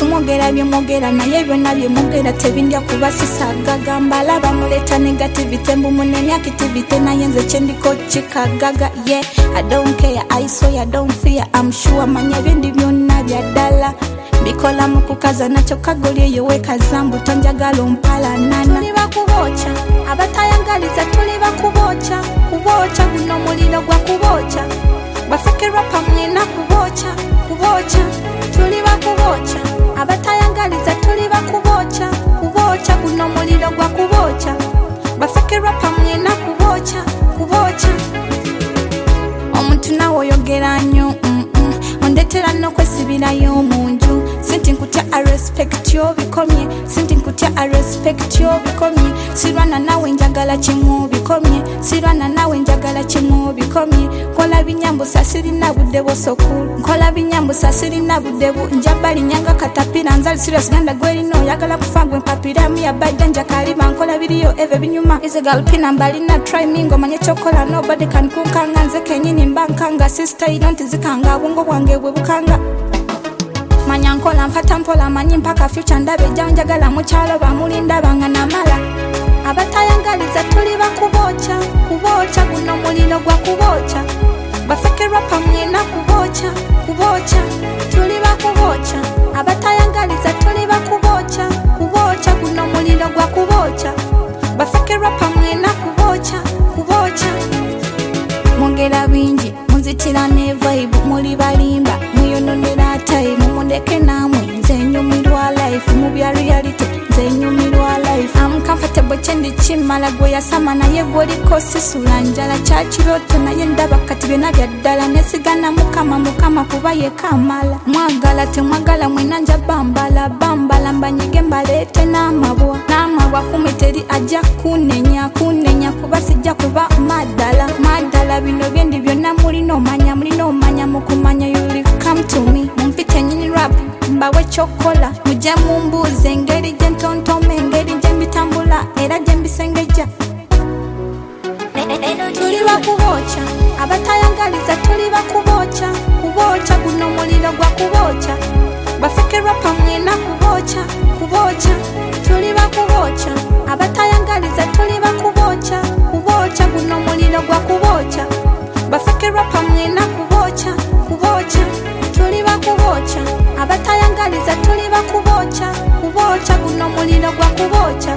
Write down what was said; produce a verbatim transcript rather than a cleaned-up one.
abantu mwogera bye mwogera naye byonna bye mwogera tebindya kubasisa gagamba laba muleta negativity mbu munenya activity naye nze kyendiko kikagaga yeah I don't care I swear I don't fear I'm sure manya bindi byonna bya ddala bikola mu kukaza nakyo kagoli eyo wekazambu tonjagala ompala nana tuli bakubocha abatayangaliza tuli bakubocha kubocha guno muliro gwa kubocha bafekera pamwe na kubocha kubocha tuli bakubocha abatayangaliza tuli bakubocha kubocha guno muliro gwa kubocha bafekera pamwe na kubocha kubocha omuntu nawe oyogera nnyo mm -mm. ondetera n'okwesibirayo omunju sinti nkutya I respect yo bikomye sinti nkutya I respect yo bikomye sirwana nawe njagala kimu bikomye sirwana nawe njagala kimu bikomye kola binyambo sasiri na budde bosokulu kola binyambo sasiri na budde bu njabali nyanga katapira nzali serious ganda gweri no yagala kufangwe mpapira mi abadde njakaliba nkola biriyo eve binyuma is a girl pin mbali na try mingo manye chokola nobody can kukanga nze kenyini mbankanga sister don't zikanga bungo bwange bwe bukanga manya nkola mfata mpola manyi mpaka future ndabe janjagala mu kyalo bamulinda bangana mala abatayangaliza tuli bakubocha kubocha guno muliro gwa kubocha bafekera pamwe na kubocha kubocha tuli bakubocha abatayangaliza tuli bakubocha kubocha guno muliro gwa kubocha bafekera pamwe na kubocha kubocha mwongera bingi muzitira ne vibe muli balimba muyononera time mundeke namwe nze nyumirwa life mu bya reality nze nyumirwa life I'm comfortable chendi chimala goya sama naye goli kosi sulanjala chachiroto naye ndaba kati byona bya ddala nesigana mukama mukama kuba ye kamala mwagala temwagala mwenanja bambala bambala mbanyige mbalete n'amabwa n'amabwa kumiteri ajja kunenya kunenya kuba sijja kuba madala madala bino byendi byonna mulino manya mulino manya mukumanya you come to me mumpite nyini rap mbawe chokola mujja mumbuze ngeri jentontome ngeri jembitambula era jembisengeja tuli bakubocha abatayangaliza tuli bakubocha kubocha guno muliro gwa kubocha bafekera pamwe na kubocha kubocha tuli bakubocha abatayangaliza tuli bakubocha kubocha guno muliro gwa kubocha bafekera pamwe na kubocha kubocha tuli bakubocha abatayangaliza tuli bakubocha kubocha guno muliro gwa kubocha